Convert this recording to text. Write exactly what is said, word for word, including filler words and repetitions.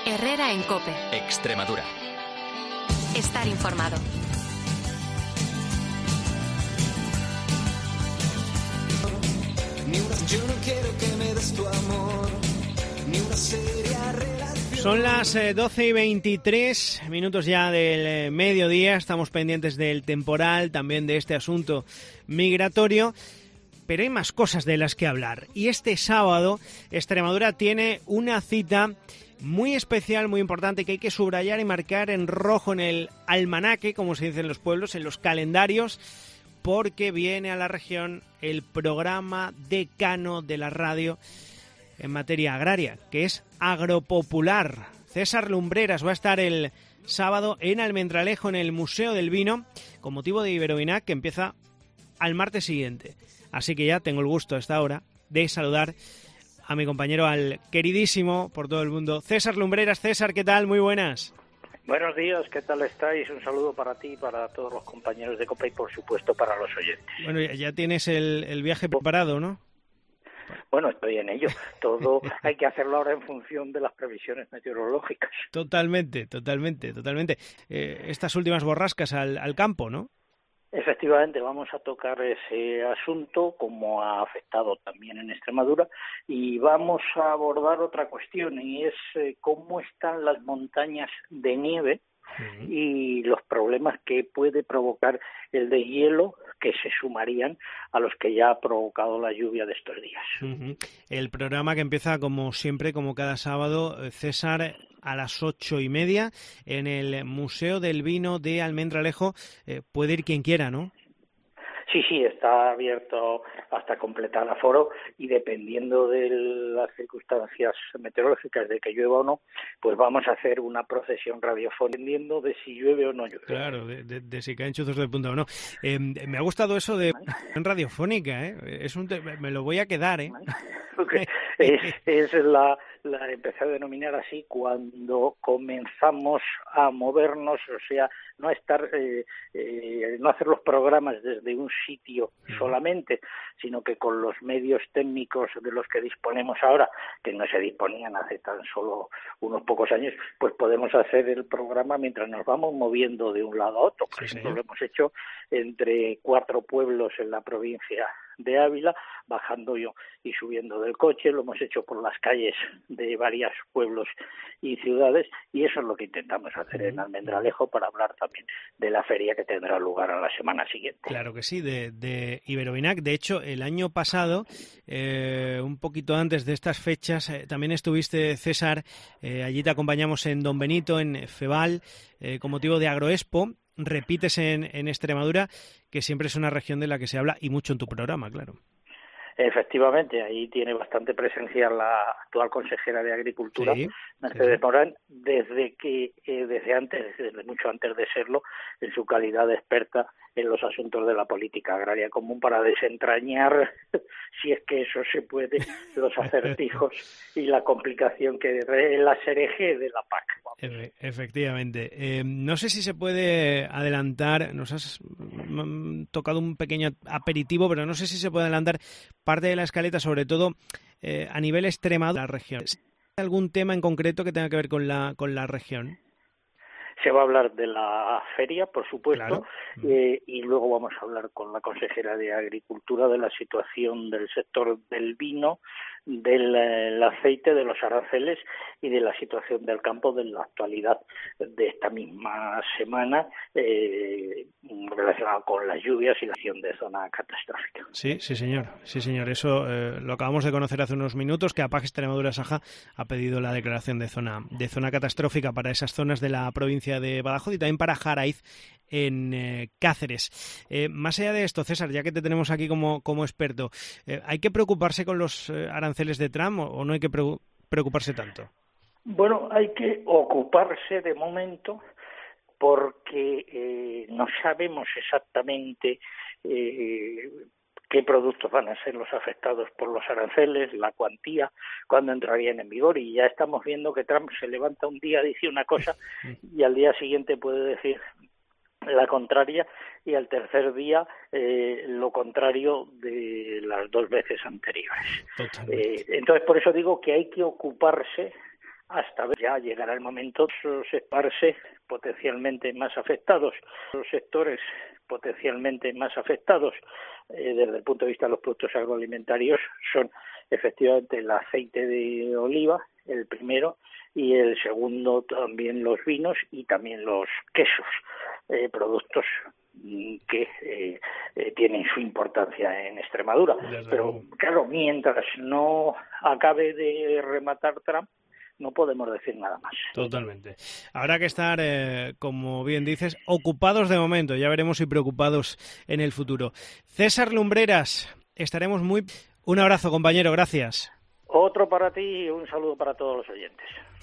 Herrera en COPE. Extremadura. Estar informado. Yo no quiero que me des tu amor, ni una seria relación. Son las eh, doce y veintitrés minutos ya del eh, mediodía. Estamos pendientes del temporal, también de este asunto migratorio. Pero hay más cosas de las que hablar. Y este sábado, Extremadura tiene una cita muy especial, muy importante, que hay que subrayar y marcar en rojo en el almanaque, como se dice en los pueblos, en los calendarios, porque viene a la región el programa decano de la radio en materia agraria, que es Agropopular. César Lumbreras va a estar el sábado en Almendralejo, en el Museo del Vino, con motivo de Iberovinac, que empieza al martes siguiente. Así que ya tengo el gusto a esta hora de saludar a mi compañero, al queridísimo por todo el mundo, César Lumbreras. César, ¿qué tal? Muy buenas. Buenos días, ¿qué tal estáis? Un saludo para ti, para todos los compañeros de COPE y, por supuesto, para los oyentes. Bueno, ya tienes el, el viaje preparado, ¿no? Bueno, estoy en ello. Todo hay que hacerlo ahora en función de las previsiones meteorológicas. Totalmente, totalmente, totalmente. Eh, estas últimas borrascas al, al campo, ¿no? Efectivamente, vamos a tocar ese asunto, como ha afectado también en Extremadura, y vamos a abordar otra cuestión, y es eh, cómo están las montañas de nieve uh-huh. y los problemas que puede provocar el deshielo, que se sumarían a los que ya ha provocado la lluvia de estos días. Uh-huh. El programa que empieza, como siempre, como cada sábado, César, a las ocho y media, en el Museo del Vino de Almendralejo. Eh, puede ir quien quiera, ¿no? Sí, sí, está abierto hasta completar aforo, y dependiendo de las circunstancias meteorológicas, de que llueva o no, pues vamos a hacer una procesión radiofónica, dependiendo de si llueve o no llueve. Claro, de, de, de si caen chuzos de punta o no. Eh, me ha gustado eso de radiofónica, ¿eh? Es un te- me lo voy a quedar, ¿eh? es, es la, la empecé a denominar así cuando comenzamos a movernos, o sea, no estar, eh, eh, no hacer los programas desde un sitio solamente, sino que con los medios técnicos de los que disponemos ahora, que no se disponían hace tan solo unos pocos años, pues podemos hacer el programa mientras nos vamos moviendo de un lado a otro. Por sí, ejemplo, señor. Lo hemos hecho entre cuatro pueblos en la provincia de Ávila, bajando yo y subiendo del coche. Lo hemos hecho por las calles de varios pueblos y ciudades, y eso es lo que intentamos hacer en Almendralejo, para hablar también de la feria que tendrá lugar a la semana siguiente. Claro que sí, de, de Iberovinac. De hecho, el año pasado, eh, un poquito antes de estas fechas, eh, también estuviste, César, eh, allí te acompañamos en Don Benito, en Feval, eh, con motivo de Agroexpo. Repites en, en Extremadura, que siempre es una región de la que se habla, y mucho en tu programa, claro. Efectivamente, ahí tiene bastante presencia la actual consejera de Agricultura, sí, Mercedes sí. Morán, desde que, eh, desde antes, desde mucho antes de serlo, en su calidad de experta en los asuntos de la política agraria común, para desentrañar, si es que eso se puede, los acertijos y la complicación que es la hereje de la P A C. Efe, efectivamente. Eh, no sé si se puede adelantar, nos has mm, tocado un pequeño aperitivo, pero no sé si se puede adelantar parte de la escaleta, sobre todo eh, a nivel Extremadura, la región. ¿Hay algún tema en concreto que tenga que ver con la con la región? Se va a hablar de la feria, por supuesto, claro. eh, y luego vamos a hablar con la consejera de Agricultura de la situación del sector del vino, del el aceite, de los aranceles y de la situación del campo, de la actualidad de esta misma semana, eh, relacionada con las lluvias y la acción de zona catastrófica. Sí, sí señor, sí señor. Eso eh, lo acabamos de conocer hace unos minutos, que A P A C Extremadura Saja ha pedido la declaración de zona de zona catastrófica para esas zonas de la provincia de Badajoz y también para Jaraiz, en eh, Cáceres. Eh, más allá de esto, César, ya que te tenemos aquí como, como experto, eh, ¿hay que preocuparse con los eh, aranceles de Trump o, o no hay que pre- preocuparse tanto? Bueno, hay que ocuparse de momento, porque eh, no sabemos exactamente eh, qué productos van a ser los afectados por los aranceles, la cuantía, cuándo entrarían en vigor, y ya estamos viendo que Trump se levanta un día, dice una cosa y al día siguiente puede decir la contraria, y al tercer día eh, lo contrario de las dos veces anteriores. Eh, entonces, por eso digo que hay que ocuparse hasta ver, ya llegará el momento de separarse potencialmente más afectados. Los sectores potencialmente más afectados eh, desde el punto de vista de los productos agroalimentarios son efectivamente el aceite de oliva, el primero, y el segundo también los vinos y también los quesos, eh, productos que eh, eh, tienen su importancia en Extremadura. Desde Pero luego. Claro, mientras no acabe de rematar Trump, no podemos decir nada más. Totalmente. Habrá que estar, eh, como bien dices, ocupados de momento. Ya veremos si preocupados en el futuro. César Lumbreras, estaremos muy... Un abrazo, compañero. Gracias. Otro para ti y un saludo para todos los oyentes.